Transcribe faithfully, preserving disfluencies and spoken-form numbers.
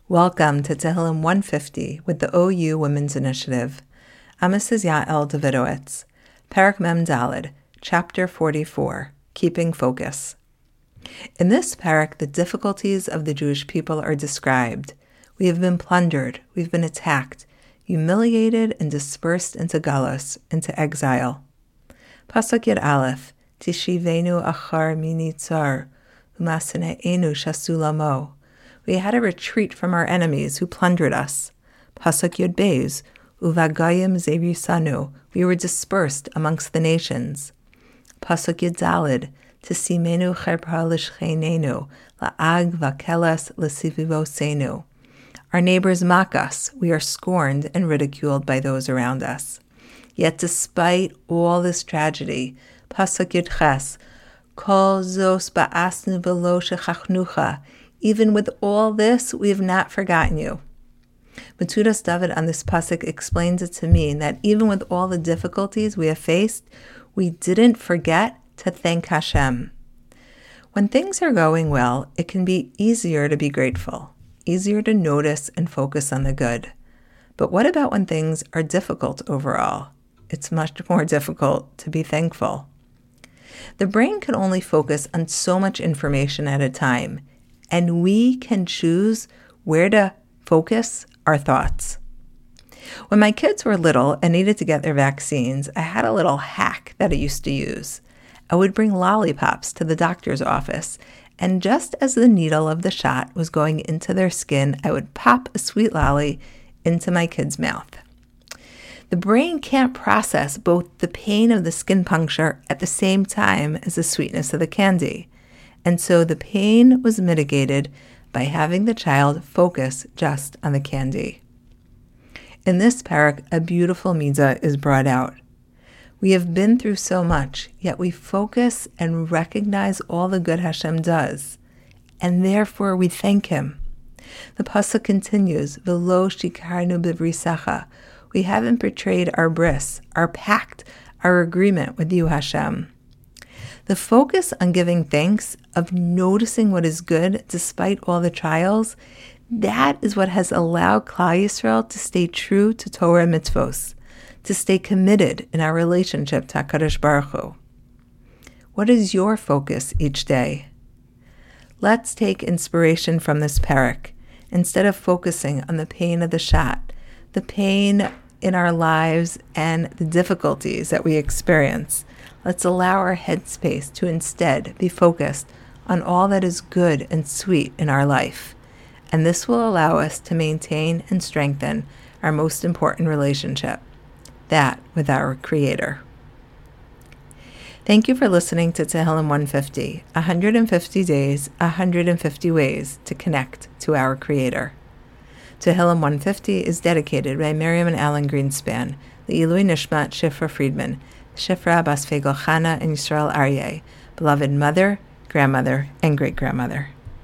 Welcome to Tehillim one fifty with the O U Women's Initiative. I'm Missus Yael Davidowitz. Parak Mem Daled, Chapter forty-four, Keeping Focus. In this parak, the difficulties of the Jewish people are described. We have been plundered, we've been attacked, humiliated and dispersed into galus, into exile. Pasuk Yud Aleph, Tishivenu achar mini tsar, umasene'enu shasulamo. We had a retreat from our enemies who plundered us. Pasuk Yud Beis, Uvagayim zerisanu. We were dispersed amongst the nations. Pasuk Yud Daled, Tisimenu cherpa l'shchenenu, la'ag vakeles l'sivivosenu. Our neighbors mock us. We are scorned and ridiculed by those around us. Yet despite all this tragedy, Pasuk Yud Ches, Kol zos ba'asnu v'lo shechachnucha. Even with all this, we have not forgotten you. Matudas David on this pasuk explains it to mean that even with all the difficulties we have faced, we didn't forget to thank Hashem. When things are going well, it can be easier to be grateful, easier to notice and focus on the good. But what about when things are difficult overall? It's much more difficult to be thankful. The brain can only focus on so much information at a time, and we can choose where to focus our thoughts. When my kids were little and needed to get their vaccines, I had a little hack that I used to use. I would bring lollipops to the doctor's office, and just as the needle of the shot was going into their skin, I would pop a sweet lolly into my kid's mouth. The brain can't process both the pain of the skin puncture at the same time as the sweetness of the candy. And so the pain was mitigated by having the child focus just on the candy. In this parak, a beautiful mitzvah is brought out. We have been through so much, yet we focus and recognize all the good Hashem does, and therefore we thank Him. The pasuk continues, V'lo shikarnu b'brisacha. We haven't betrayed our bris, our pact, our agreement with you, Hashem. The focus on giving thanks, of noticing what is good despite all the trials, that is what has allowed Klal Yisrael to stay true to Torah and mitzvos, to stay committed in our relationship to HaKadosh Baruch Hu. What is your focus each day? Let's take inspiration from this parak. Instead of focusing on the pain of the shot, the pain in our lives and the difficulties that we experience, let's allow our headspace to instead be focused on all that is good and sweet in our life. And this will allow us to maintain and strengthen our most important relationship, that with our Creator. Thank you for listening to Tehillim one fifty, one hundred fifty days, one hundred fifty ways to connect to our Creator. Tehillim one fifty is dedicated by Miriam and Alan Greenspan, the Ilui Nishmat Shifra Friedman, Shifra Bas Fegel Chana and Yisrael Aryeh, beloved mother, grandmother, and great-grandmother.